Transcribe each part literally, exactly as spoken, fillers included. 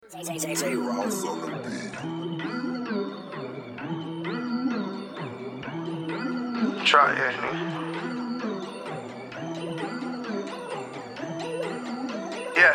J Ross on the beat. Try it, nigga. Yeah.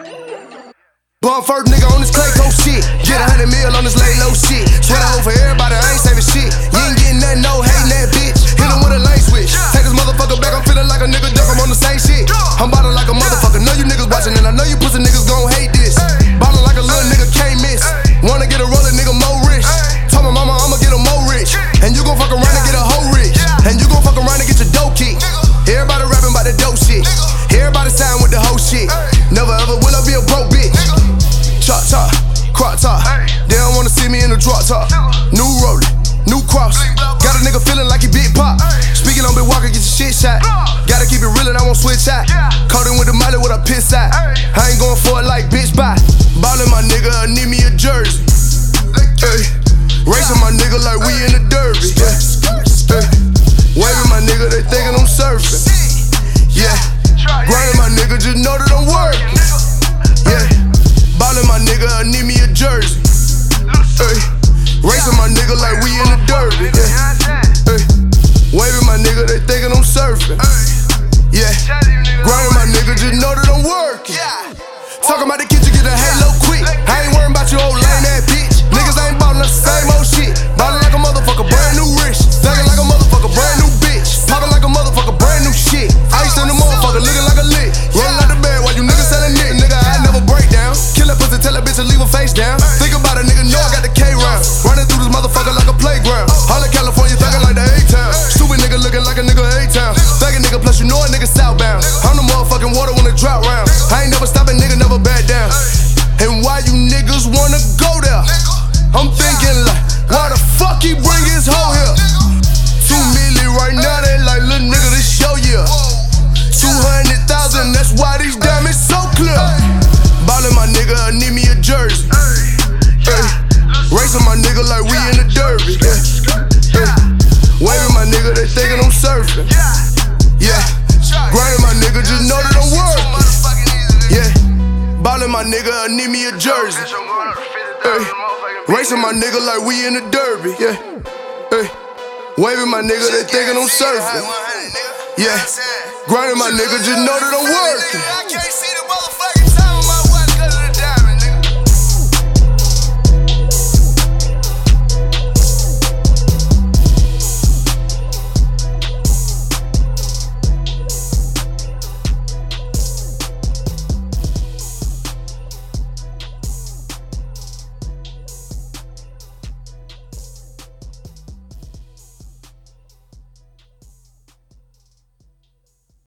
Born first nigga on this Clayco shit. Get a hundred mil on this lay low shit. Sweat out for everybody, I ain't saving shit. You ain't getting nothing, no hating that bitch. Hit him with a lane switch. Take this motherfucker back, I'm feeling like a nigga duck, I'm on the same shit. I'm ballin' like a motherfucker, know you niggas watching, and I know you pussy niggas gon' hate this. Ballin' like a little nigga, can't miss. Wanna get a roller, nigga, more rich. Told my mama I'ma get a more rich. And you gon' fuck around and get a hoe rich. And you gon' fuck around and get your dough kicked. Everybody rapping about the dope shit. Everybody sign with the whole shit. Never ever will I be a broke bitch. Chop top, crop top. They don't wanna see me in the drop top. New rollin', new cross. Got a nigga feeling like he big pop. Speaking on Big Walker, get your shit shot. Gotta keep it real and I won't switch out. Caught him with the molly with a piss out. I ain't going for it like bitch bye. Ballin' my nigga, I need me a jersey. Ay. Racing my nigga like we in the derby. Yeah. Ay. Waving my nigga, they thinking I'm surfing. Yeah. Grinding my nigga, just know that I'm working. Yeah. Ballin' my nigga, I need me a jersey. Ay. Racing my nigga like we in the derby. Yeah. Ay. Waving my nigga, they thinking I'm surfing. Yeah. Grinding my nigga, just know that I'm working. Talking about the kitchen, get a halo quick. I ain't worried about your old lame ass bitch. Niggas ain't ballin' the same old shit. Ballin' like a motherfucker, brand new rich. Thuggin' like a motherfucker, brand new bitch. Talkin' like a motherfucker, brand new shit. Ice in the motherfucker, looking like a lick. Rollin' out the bed while you niggas sellin' it. Nigga, I never break down. Kill that pussy, tell that bitch to leave her face down. Think about it, nigga, know I got the K round. Running through this motherfucker like a playground. All in California, thuggin' like the A-Town. Stupid nigga looking like a nigga A-Town. Thuggin' nigga, plus you know a nigga southbound. I'm the motherfucking water when it drought round. I ain't never stopping, nigga, never back down. And why you niggas wanna go there? I'm thinking like, why the fuck he bring his hoe here? Two million right now, they like, little nigga, this show ya. Two hundred thousand, that's why these diamonds so clear. Ballin' my nigga, I need me a jersey. Ay. Racing my nigga like we in the derby. Yeah. Ay. Waving my nigga, they thinking I'm surfing. Yeah. Grinding my nigga, just know that I'm working. Yeah. Ballin' my nigga, I need me a jersey. Ay. Racing my nigga like we in the derby. Yeah. Ay. Waving my nigga, they thinking I'm surfing. Yeah. Grinding my nigga, just know that I'm working.